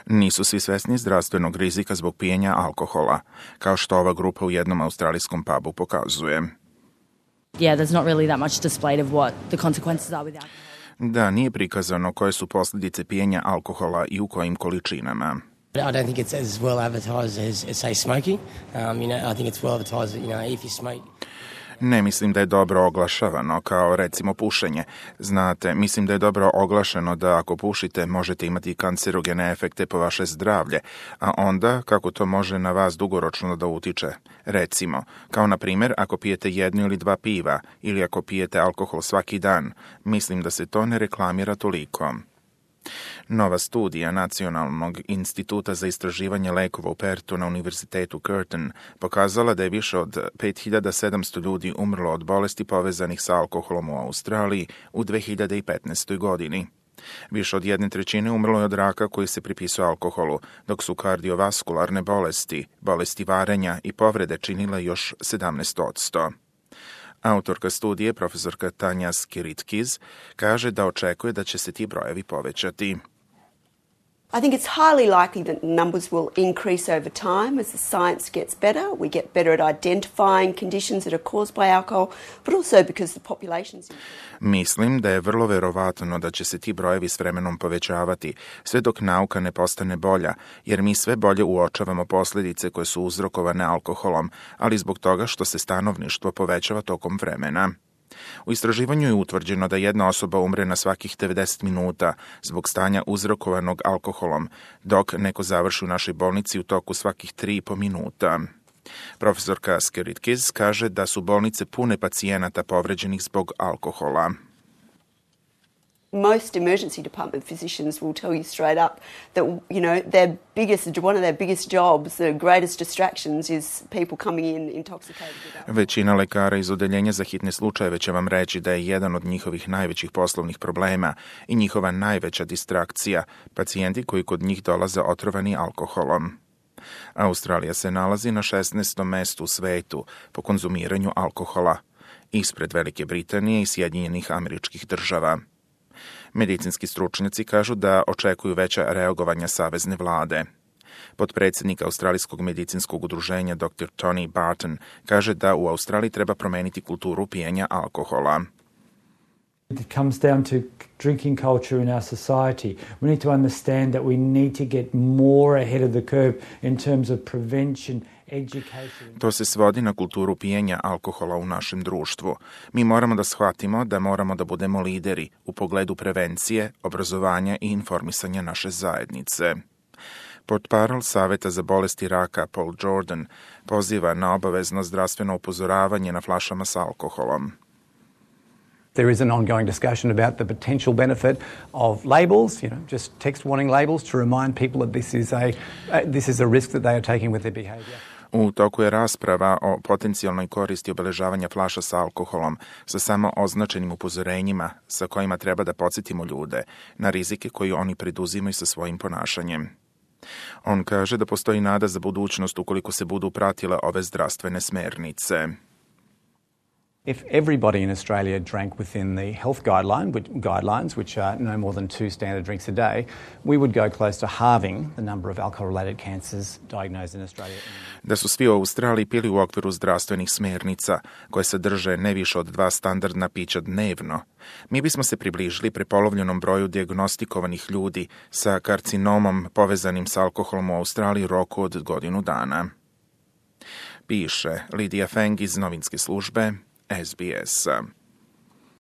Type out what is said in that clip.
Nisu svi svesni zdravstvenog rizika zbog pijenja alkohola, kao što ova grupa u jednom australijskom pubu pokazuje. Yeah, there's not really that much displayed of what the consequences are with alcohol. Da, nije prikazano koje su posljedice pijenja alkohola i u kojim količinama. I don't think it's as well advertised as say smoking. I think it's well advertised that, if you smoke. Ne mislim da je dobro oglašavano, kao recimo pušenje. Znate, mislim da je dobro oglašeno da ako pušite možete imati kancerogene efekte po vaše zdravlje, a onda kako to može na vas dugoročno da utiče. Recimo, kao na primjer ako pijete 1 ili 2 piva ili ako pijete alkohol svaki dan, mislim da se to ne reklamira toliko. Nova studija Nacionalnog instituta za istraživanje lekova u Pertu na Univerzitetu Curtin pokazala da je više od 5700 ljudi umrlo od bolesti povezanih sa alkoholom u Australiji u 2015. godini. Više od 1/3 umrlo je od raka koji se pripisuje alkoholu, dok su kardiovaskularne bolesti, bolesti varenja i povrede činile još 17%. Autorka studije, profesorka Tanja Skiritkiz, kaže da očekuje da će se ti brojevi povećati. I think it's highly likely that numbers will increase over time as the science gets better. We get better at identifying conditions that are caused by alcohol, but also because the population's Mislim da je vrlo verovatno da će se ti brojevi s vremenom povećavati, sve dok nauka ne postane bolja, jer mi sve bolje uočavamo posljedice koje su uzrokovane alkoholom, ali zbog toga što se stanovništvo povećava tokom vremena. U istraživanju je utvrđeno da jedna osoba umre na svakih 90 minuta zbog stanja uzrokovanog alkoholom, dok neko završi u našoj bolnici u toku svakih 3,5 minuta. Profesorka Skiritkiz kaže da su bolnice pune pacijenata povređenih zbog alkohola. Most emergency department physicians will tell you straight up that, one of their biggest jobs, the greatest distractions is people coming in intoxicated with alcohol. Većina lekara iz odeljenja za hitne slučajeve će vam reći da je jedan od njihovih najvećih poslovnih problema i njihova najveća distrakcija pacijenti koji kod njih dolaze otrovani alkoholom. Australija se nalazi na 16. mestu u svetu po konzumiranju alkohola, ispred Velike Britanije i Sjedinjenih Američkih Država. Medicinski stručnjaci kažu da očekuju veća reagovanja savezne vlade. Potpredsjednik Australijskog medicinskog udruženja dr. Tony Barton kaže da u Australiji treba promeniti kulturu pijenja alkohola. It comes down to drinking culture in our society. We need to understand that we need to get more ahead of the curve in terms of prevention. To se svodi na kulturu pijenja alkohola u našem društvu. Mi moramo da shvatimo da moramo da budemo lideri u pogledu prevencije, obrazovanja i informisanja naše zajednice. Portparol Saveta za bolesti raka Paul Jordan poziva na obavezno zdravstveno upozoravanje na flašama sa alkoholom. There is an ongoing discussion about the potential benefit of labels, just text warning labels to remind people that this is a risk that they are taking with their behavior. U toku je rasprava o potencijalnoj koristi obeležavanja flaša sa alkoholom sa samo označenim upozorenjima sa kojima treba da podsjetimo ljude na rizike koje oni preduzimaju sa svojim ponašanjem. On kaže da postoji nada za budućnost ukoliko se budu pratile ove zdravstvene smernice. If everybody in Australia drank within the health guidelines, which are no more than 2 standard drinks a day, we would go close to halving the number of alcohol-related cancers diagnosed in Australia. Da su svi u Australiji pili u okviru zdravstvenih smernica, koje sadrže ne više od 2 standardna pića dnevno, mi bismo se približili prepolovljenom broju dijagnostikovanih ljudi sa karcinomom povezanim sa alkoholom u Australiji u roku od godinu dana. Piše Lidija Feng iz novinske službe SBS.